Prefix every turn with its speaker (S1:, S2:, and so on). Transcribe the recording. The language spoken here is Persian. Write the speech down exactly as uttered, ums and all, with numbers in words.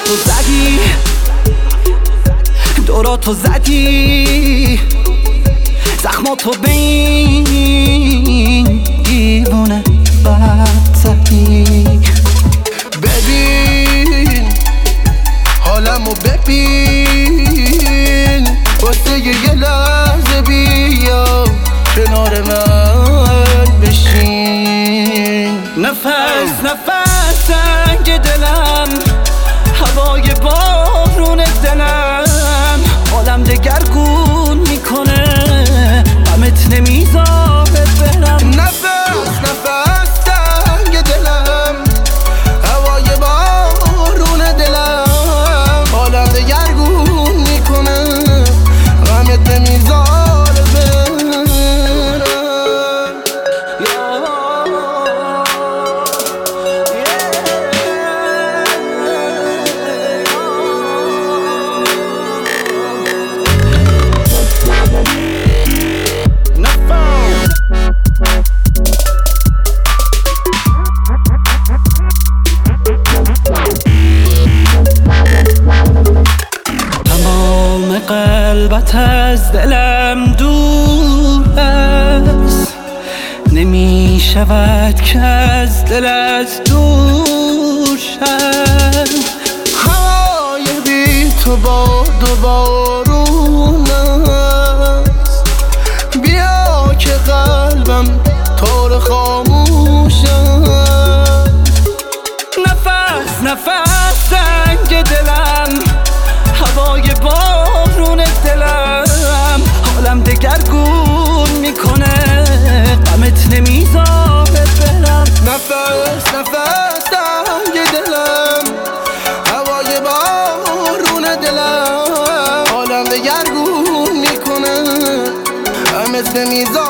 S1: حرفاتو زدی، دوراتو زدی، زخماتو به این دیوونه بد زدی. ببین حالمو ببین، واسه یه لحظه بیا کنار من بشین. نفس نفس سنگ دلم، هوای بارون دلم، حالم دگرگون میکنه، غمت نمیذاره برم. نفس نفس سنگ دلم، هوای بارون دلم، حالم دگرگون میکنه، غمت نمیذاره برم. قلبت از دلم دور است، نمی شود که از دلت دور شد. هوای بی تو باد و بارون است، بیا که قلبم طور خاموش است. نفس نفس سنگ دلم، هوای بارون دلم، حالم دگرگون میکنه، غمت نمیذاره برم. نفس نفس سنگ دلم، هوای بارون دلم، حالم دگرگون میکنه، غمت نمیذاره